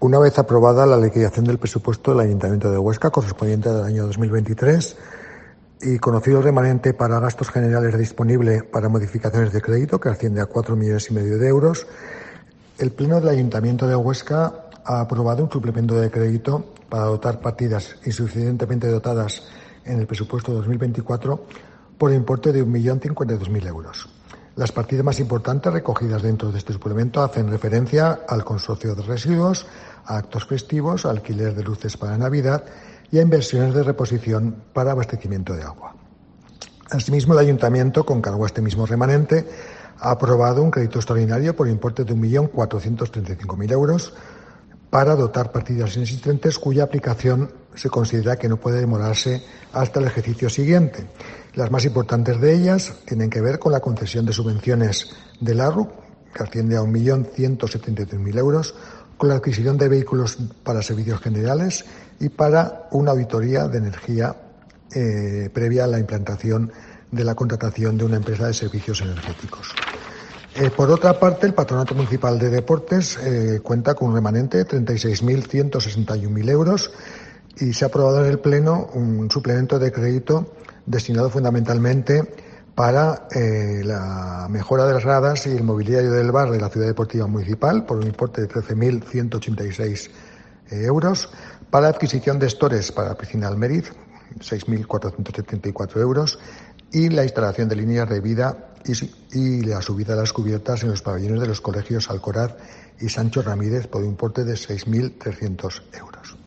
Una vez aprobada la liquidación del presupuesto del Ayuntamiento de Huesca correspondiente al año 2023 y conocido el remanente para gastos generales disponible para modificaciones de crédito, que asciende a 4,5 millones de euros, el Pleno del Ayuntamiento de Huesca ha aprobado un suplemento de crédito para dotar partidas insuficientemente dotadas en el presupuesto 2024 por importe de 1.052.000 euros. Las partidas más importantes recogidas dentro de este suplemento hacen referencia al consorcio de residuos, a actos festivos, a alquiler de luces para Navidad y a inversiones de reposición para abastecimiento de agua. Asimismo, el Ayuntamiento, con cargo a este mismo remanente, ha aprobado un crédito extraordinario por importe de 1.435.000 euros para dotar partidas inexistentes cuya aplicación se considera que no puede demorarse hasta el ejercicio siguiente. Las más importantes de ellas tienen que ver con la concesión de subvenciones del ARRU, que asciende a 1.173.000 euros, con la adquisición de vehículos para servicios generales y para una auditoría de energía previa a la implantación de la contratación de una empresa de servicios energéticos. Por otra parte, el Patronato Municipal de Deportes cuenta con un remanente de 36.161.000 euros y se ha aprobado en el Pleno un suplemento de crédito destinado fundamentalmente para la mejora de las gradas y el mobiliario del bar de la Ciudad Deportiva Municipal por un importe de 13.186 euros, para la adquisición de stores para la piscina Almeriz, 6.474 euros, y la instalación de líneas de vida y la subida de las cubiertas en los pabellones de los colegios Alcoraz y Sancho Ramírez por un importe de 6.300 euros.